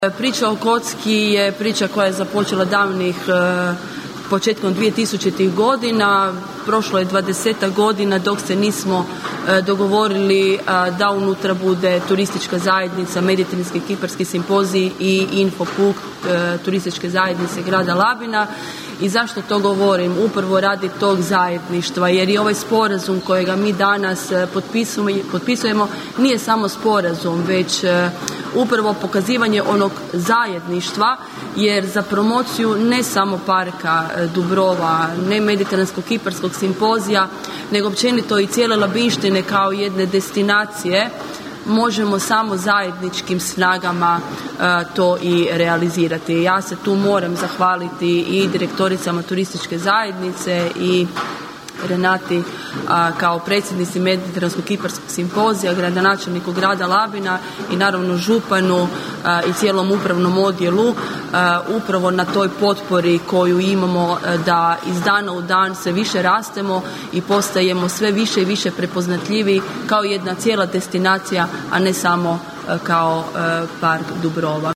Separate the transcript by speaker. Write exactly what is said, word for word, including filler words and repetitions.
Speaker 1: Priča o kocki je priča koja je započela davnih e, početkom dvije tisućitih godina. Prošlo je dvadesetak godina dok se nismo e, dogovorili a, da unutra bude turistička zajednica, Mediteranski kiparski simpozij i Infopuk e, turističke zajednice grada Labina. I zašto to govorim? Upravo radi tog zajedništva, jer i ovaj sporazum kojega mi danas potpisujemo, potpisujemo nije samo sporazum, već e, upravo pokazivanje onog zajedništva, jer za promociju ne samo parka Dubrova, ne Mediteranskog kiparskog simpozija, nego općenito i cijele Labinštine kao jedne destinacije, možemo samo zajedničkim snagama uh, to i realizirati. Ja se tu moram zahvaliti i direktoricama turističke zajednice i Renati a, kao predsjednici Mediteranskog kiparskog simpozija, gradonačelniku grada Labina i naravno županu a, i cijelom upravnom odjelu a, upravo na toj potpori koju imamo a, da iz dana u dan sve više rastemo i postajemo sve više i više prepoznatljivi kao jedna cijela destinacija, a ne samo a, kao a, park Dubrova.